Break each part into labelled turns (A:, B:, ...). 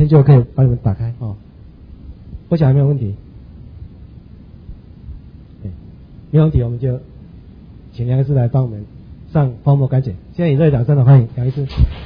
A: 边就可以帮你们打开哦。我想还没有问题，没有问题，我们就请梁医师来帮我们上泡沫干检。现在以热烈掌声的欢迎梁医师。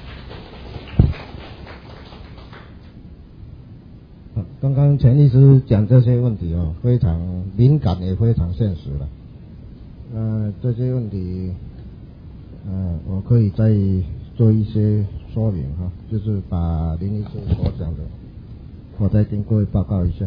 B: 刚刚陈医师讲这些问题哦，非常敏感也非常现实了。这些问题，我可以再做一些说明哈，就是把林医师所讲的，我再跟各位报告一下。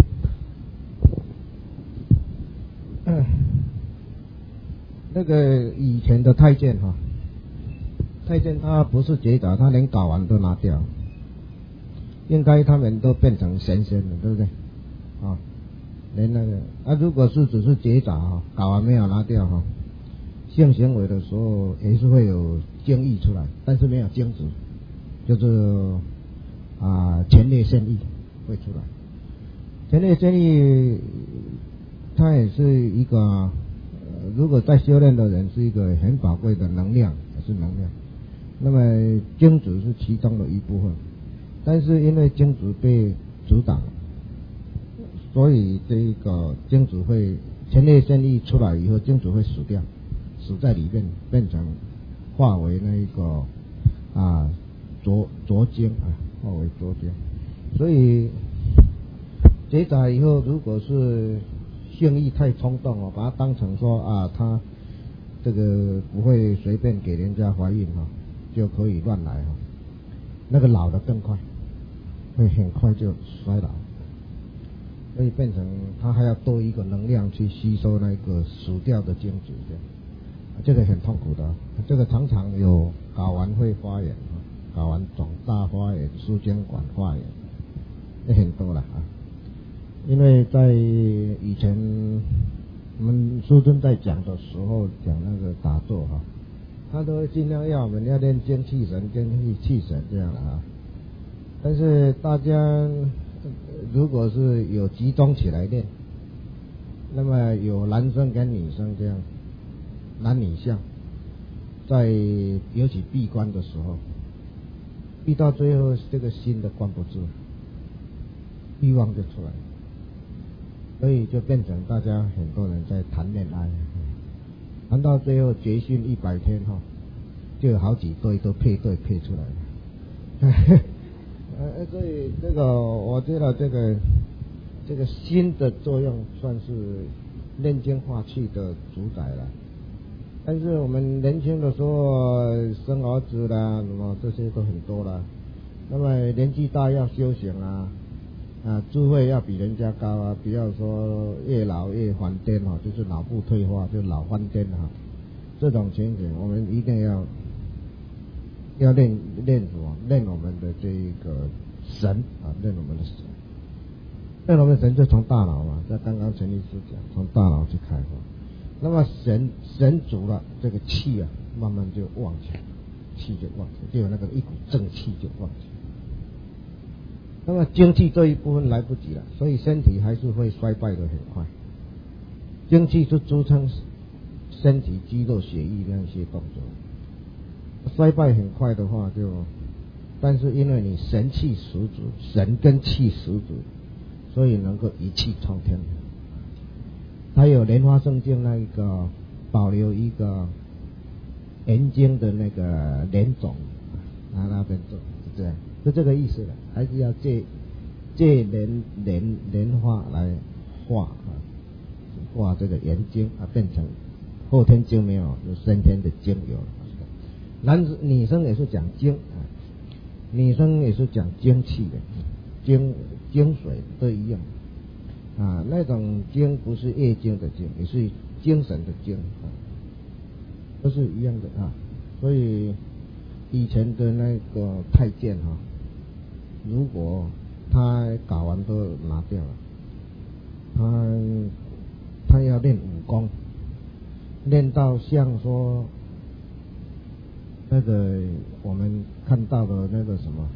B: 那个以前的太监哈，太监他不是结扎，他连睾丸都拿掉。应该他们都变成神仙了，对不对？啊，连那个如果是只是结扎哈，睾丸没有拿掉哈，性行为的时候也是会有精液出来，但是没有精子，就是前列腺液会出来。前列腺液它也是一个如果在修炼的人是一个很宝贵的能量，也是能量。那么精子是其中的一部分。但是因为精子被阻挡，所以这个精子会前列腺液出来以后，精子会死掉，死在里面，变成化为那一个浊精化为浊精。所以结扎以后，如果是性欲太冲动把它当成说他这个不会随便给人家怀孕就可以乱来那个老得更快。会很快就衰老，所以变成他还要多一个能量去吸收那个死掉的精子，这个很痛苦的。这个常常有睾丸会发炎，睾丸肿大发炎、输精管发炎，也很多了因为在以前我们师尊在讲的时候讲那个打坐他都会尽量要我们要练精气神、精气神这样的但是大家如果是有集中起来练，那么有男生跟女生这样男女相，在尤其闭关的时候，闭到最后这个心都关不住，欲望就出来，所以就变成大家很多人在谈恋爱，谈到最后结训100天就有好几对都配对配出来了。所以这个我觉得这个心的作用算是炼精化气的主宰了。但是我们年轻的时候生儿子啦，什么这些都很多啦。那么年纪大要修行智慧要比人家高不要说越老越疯癫就是脑部退化，就老疯癫这种情形我们一定要练什么？练我们的这个神练我们的神，练我们的神就从大脑嘛，在刚刚陈律师讲，从大脑去开发。那么神足了，这个气慢慢就旺起来，气就旺起来，就有那个一股正气就旺起来。那么精气这一部分来不及了，所以身体还是会衰败的很快。精气是支撑身体肌肉血液那些动作。衰败很快的话但是因为你神气十足，神跟气十足，所以能够一气冲天。还有莲花生经那一个保留一个元精的那个莲种那边做是这样，就这个意思了，还是要借莲花来化这个元精变成后天精没有，就先天的精有了。女生也是讲精女生也是讲精气的，精水都一样那种精不是液精的精，也是精神的精都是一样的所以以前的那个太监如果他睾丸都拿掉了，他要练武功，练到像说那个我们看到的那个什么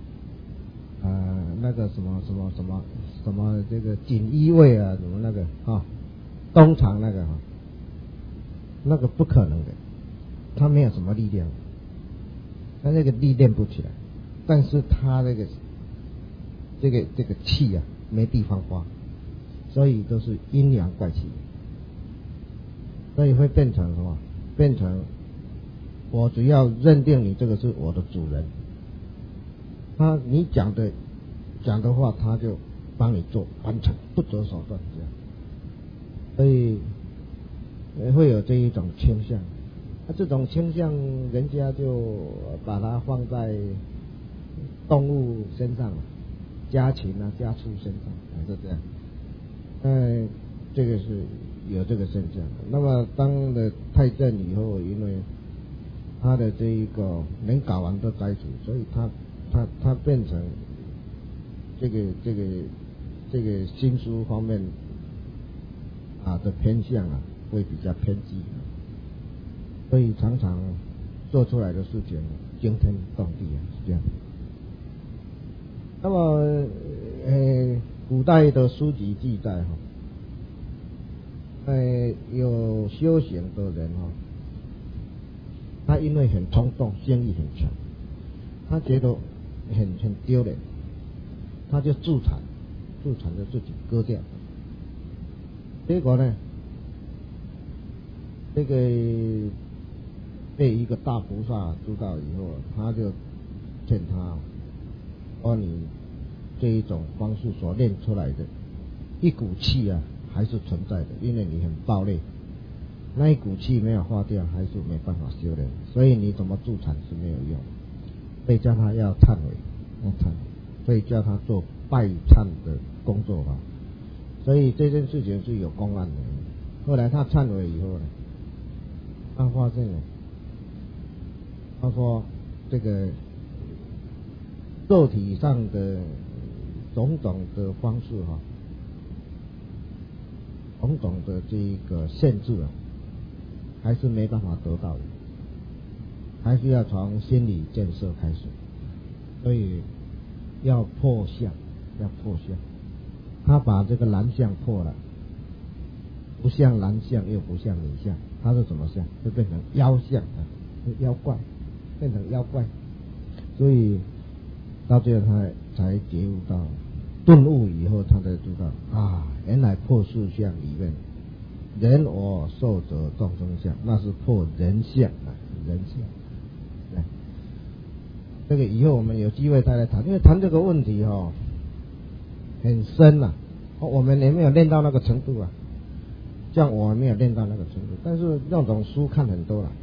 B: 那个什么这个锦衣卫什么那个东厂那个那个不可能的，他没有什么力量，他那个力练不起来，但是他那个这个气啊没地方发，所以都是阴阳怪气，所以会变成什么？变成我只要认定你这个是我的主人，你讲的话，他就帮你做完成，不择手段这样，所以会有这一种倾向。这种倾向，人家就把它放在动物身上，家禽啊、家畜身上，是这样。这个是有这个现象。那么当了太正以后，因为他的这一个能睾丸都摘除，所以他变成这个心术方面的偏向会比较偏激，所以常常做出来的事情惊天动地是这样。那么古代的书籍记载有修行的人他因为很冲动，性欲很强，他觉得很丢脸，他就助产就自己割掉。结果呢，这个被一个大菩萨知道以后，他就劝他说：“你这一种方式所练出来的一股气还是存在的，因为你很暴烈，那一股气没有化掉，还是没办法修炼，所以你怎么助产是没有用，所以叫他要忏悔，所以叫他做拜忏的工作法。所以这件事情是有公案的。后来他忏悔以后呢，他发现了，他说这个肉体上的种种的方式种种的这个限制还是没办法得到的，还是要从心理建设开始，所以要破相。他把这个男相破了，不像男相又不像女相，他是什么相？就变成妖相妖怪，变成妖怪。所以到最后他才觉悟到，顿悟以后他才知道原来破四相里面，人我寿者众生相，那是破人相人相。这个以后我们有机会再来谈，因为谈这个问题很深我们也没有练到那个程度像我没有练到那个程度，但是那种书看很多了，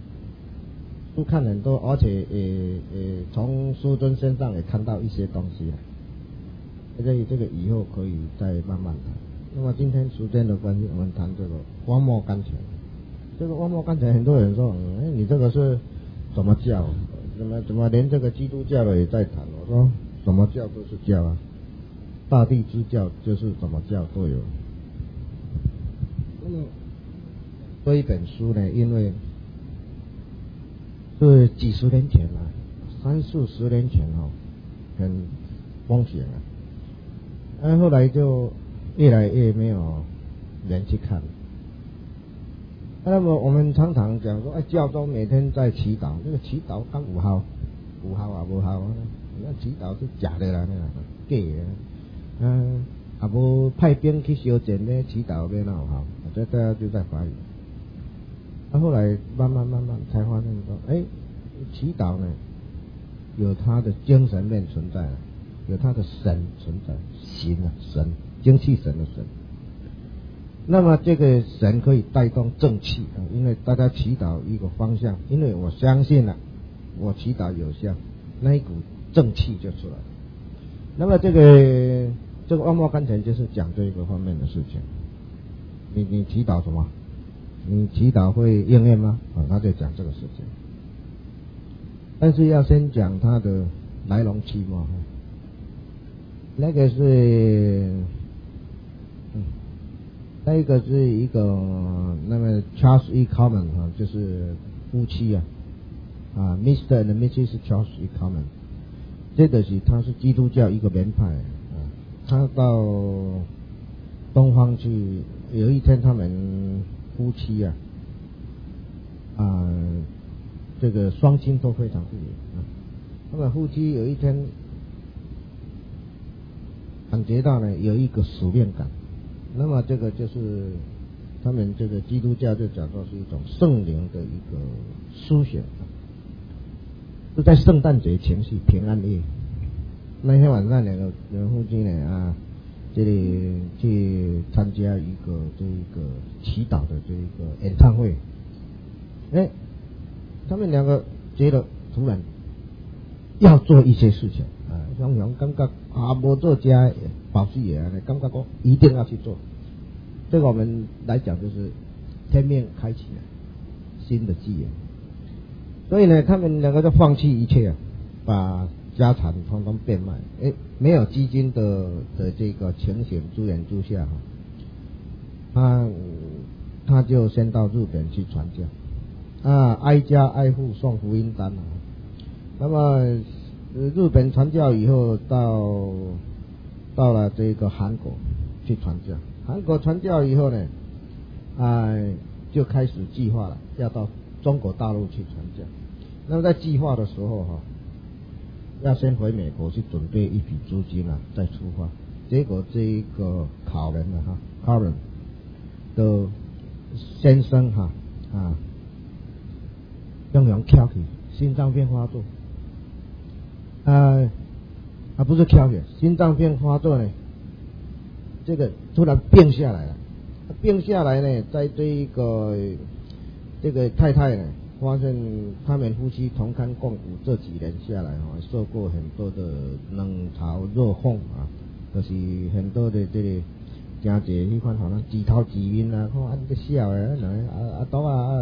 B: 而且从师尊身上也看到一些东西了，所以这个以后可以再慢慢谈。那么今天时间的关系，我们谈这个荒漠甘泉。这个荒漠甘泉，很多人说，你这个是什么教？怎么连这个基督教的也在谈？我说什么教都是教大地之教就是什么教都有。那么这一本书呢，因为是几十年前30-40年前很风行后来就越来越没有人去看。那么我们常常讲说，教宗每天在祈祷，这个祈祷刚有效不效那祈祷是假的啦，假的无派兵去修建呢，祈祷要哪有效？这大家就在怀疑。后来慢慢才发现说，祈祷呢有它的精神面存在，有它的神存在，神精气神的神。那么这个神可以带动正气因为大家祈祷一个方向，因为我相信了，我祈祷有效，那一股正气就出来了。那么这个荒漠甘泉就是讲这个方面的事情。你祈祷什么？你祈祷会应验吗？他就讲这个事情。但是要先讲它的来龙去脉。那个是一个那么 Charles E. Common 就是夫妻Mr. and Mrs. Charles E. Common， 他是基督教一个门派他到东方去，有一天他们夫妻这个双亲都非常富有他们夫妻有一天感觉到呢有一个使命感。那么这个就是他们这个基督教就讲作是一种圣灵的一个苏醒，就在圣诞节前夕平安夜那天晚上，两个夫妻呢这里去参加一个这个祈祷的这个演唱会。他们两个觉得突然要做一些事情双方感觉没做家保事业感觉说一定要去做。对我们来讲就是天命开启了新的纪元，所以呢他们两个就放弃一切把家产统统变卖。没有基金的这个情形之下他就先到日本去传教挨家挨户送福音单那么日本传教以后到了这个韩国去传教。韩国传教以后呢就开始计划了要到中国大陆去传教。那么在计划的时候要先回美国去准备一笔资金再出发。结果这一个考人Karen 的先生用翘起心脏病发作不是翘起心脏病发作呢，这个突然病下来了。病下来呢，在这个太太呢发现他们夫妻同甘共苦这几年下来受过很多的冷嘲热讽就是很多的这个真济迄款好像自头自面看你这笑的都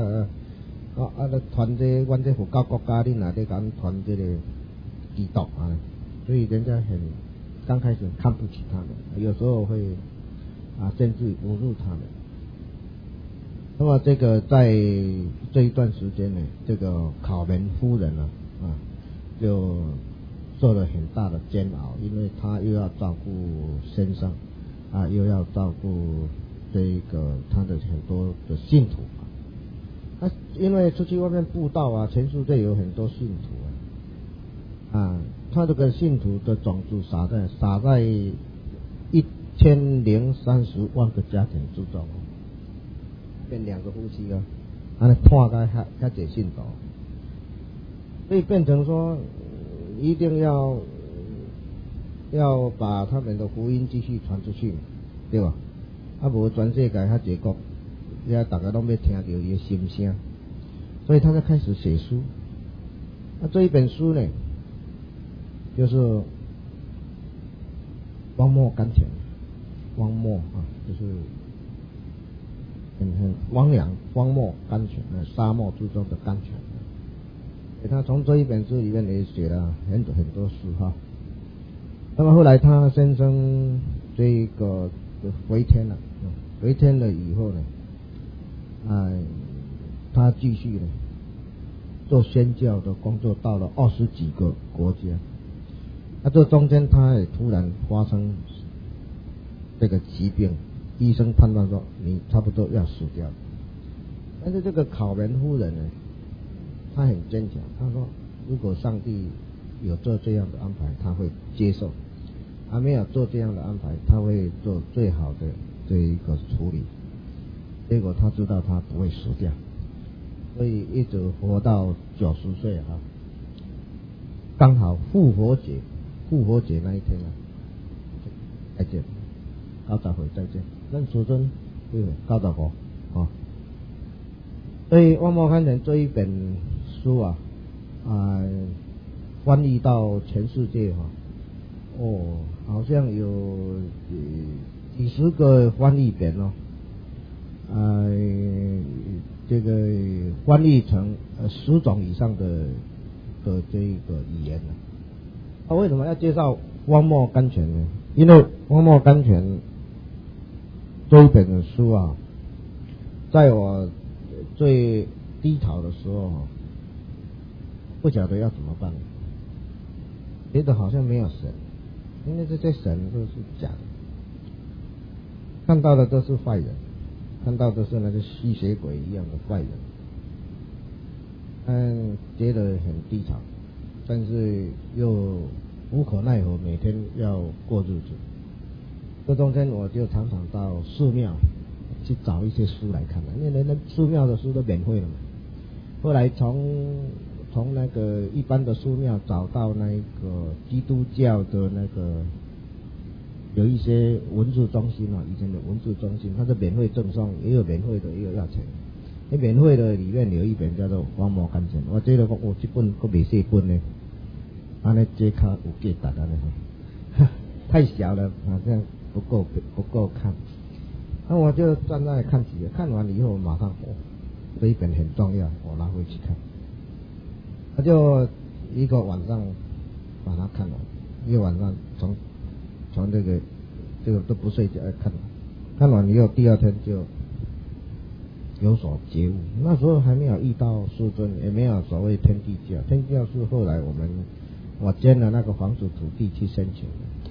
B: 传这阮这佛教国家你哪在敢传这个基督所以人家刚开始看不起他们，有时候会甚至侮辱他们。那么这个在这一段时间呢，这个考门夫人就受了很大的煎熬，因为她又要照顾先生又要照顾这个他的很多的信徒因为出去外面布道全世界有很多信徒他这个信徒的种子撒在1030万个家庭之中变两个夫妻判到遐济信徒，所以变成说一定要把他们的福音继续传出去，对吧？无全世界遐济国，大家拢要听到伊的心声，所以他就开始写书。这一本书呢，就是荒漠甘泉，荒漠就是很汪洋荒漠甘泉沙漠之中的甘泉。他从这一本书里面也写了很多书那么后来他先生这个回天了以后呢他继续呢做宣教的工作，到了20几个国家。这中间他也突然发生这个疾病，医生判断说你差不多要死掉了。但是这个考门夫人呢，她很坚强，她说如果上帝有做这样的安排，她会接受；没有做这样的安排，她会做最好的这一个处理。结果她知道她不会死掉，所以一直活到90岁刚好复活节那一天再见，90岁再见，咱祖尊95所以汪默堪这一本书翻译到全世界好像有几十个翻译本这个翻译成10种以上的这个语言为什么要介绍荒漠甘泉呢？因为荒漠甘泉这一本书在我最低潮的时候不晓得要怎么办，觉得好像没有神，因为这些神都是假的，看到的都是坏人，看到的是那个吸血鬼一样的坏人，觉得很低潮，但是又无可奈何，每天要过日子， 这中间我就常常到寺庙去找一些书来看，因为那寺庙的书都免费了嘛。后来从那个一般的寺庙找到那个基督教的那个有一些文字中心啊，以前的文字中心，它是免费赠送，也有免费的，也有要钱。那免费的里面有一本叫做《荒漠甘泉》，我觉得我这本可没这本呢，安尼这卡有价值安尼，太小了，好像不够看。那我就站在看几页，看完以后马上这一本很重要，我拿回去看。他就一个晚上把它看完，一个晚上从这个都不睡觉看完以后，第二天就有所觉悟。那时候还没有遇到师尊，也没有所谓天地教，天地教是后来我捐了那个房子土地去申请的，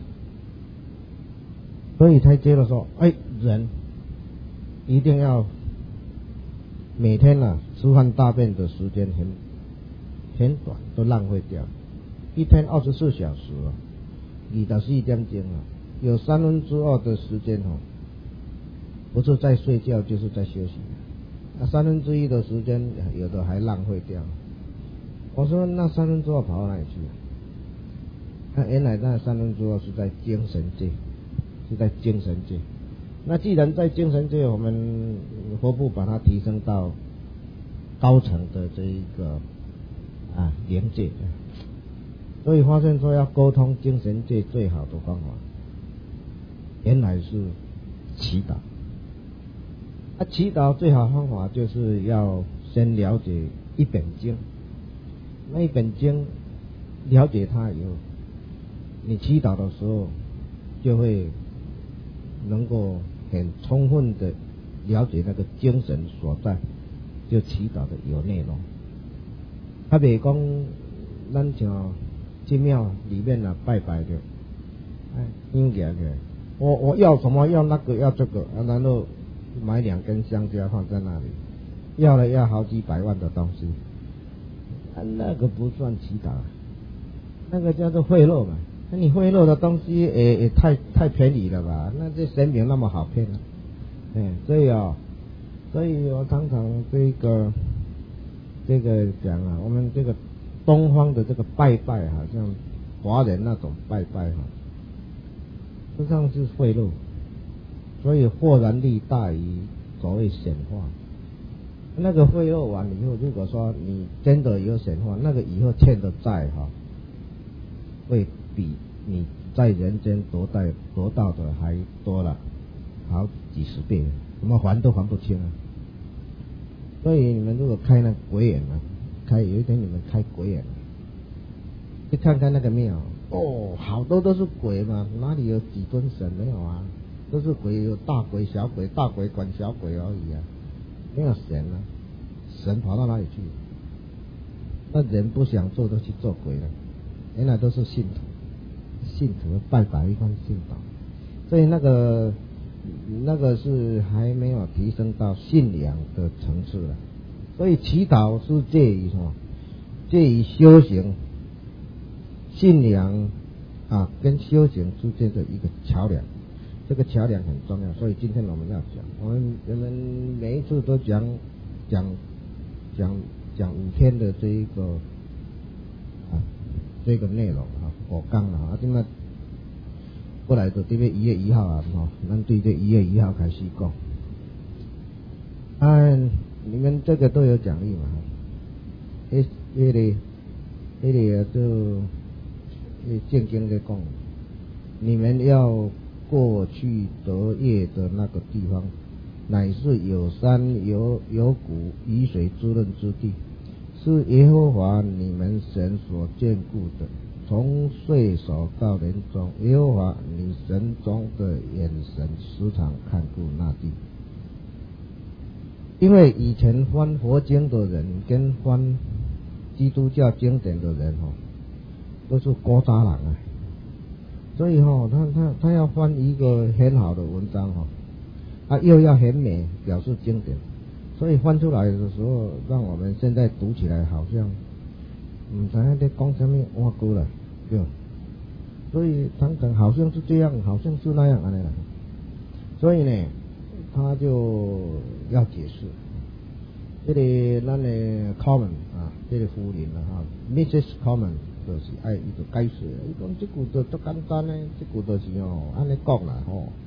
B: 所以才觉得说，人一定要每天吃饭大便的时间很短，都浪费掉。一天24小时24点钟有2/3的时间不是在睡觉就是在休息。1/3的时间有的还浪费掉。我说那2/3跑到哪里去原来那2/3是在精神界，是在精神界。那既然在精神界，我们何不把它提升到高层的这一个灵界？所以发现说要沟通精神界最好的方法，原来是祈祷。祈祷最好的方法就是要先了解一本经，那一本经了解它以后，你祈祷的时候就会能够很充分的了解那个精神所在，就祈祷的有内容。他比如讲咱像去庙里面拜拜的，应该的，我要什么，要那个，要这个，然后买2根香蕉放在那里，要好几百万的东西，那个不算祈祷，那个叫做贿赂嘛。那你贿赂的东西也太便宜了吧？那这神明那么好骗所以我常常这个讲我们这个东方的这个拜拜，好像华人那种拜拜实际上是贿赂，所以豁然力大于所谓显化。那个贿赂完以后，如果说你真的有显化，那个以后欠的债会比你在人间得到的还多了好几十倍，怎么还都还不清所以你们如果开那鬼眼有一天你们开鬼眼去看看那个庙好多都是鬼嘛，哪里有几尊神？没有都是鬼，有大鬼小鬼，大鬼管小鬼而已没有神神跑到哪里去？那人不想做都去做鬼了，原来都是信徒拜一番信祷，所以那个是还没有提升到信仰的层次了。所以祈祷是介于修行、信仰跟修行之间的一个桥梁，这个桥梁很重要。所以今天我们要讲，我们每一次都讲5天的这一个这个内容我讲了现在过来的这边1月1号咱对这1月1号开始讲你们这个都有奖励嘛那个就正经的讲，你们要过去得业的那个地方，乃是有山有谷雨水滋润之地，是耶和华你们神所眷顾的。从岁首到年终，耶和华你神中的眼神时常看顾那地。因为以前翻佛经的人跟翻基督教经典的人都是古早人所以他要翻一个很好的文章又要很美表示经典，所以翻出来的时候让我们现在读起来好像不知道在讲什么话句了所以等等好像是这样，好像是那样啊，所以呢，他就要解释。这里咱的 Common 啊，这个夫人啊 ，Mrs. Common 就是爱伊就解释，伊讲这句就足简单咧，这句就是安尼讲啦吼。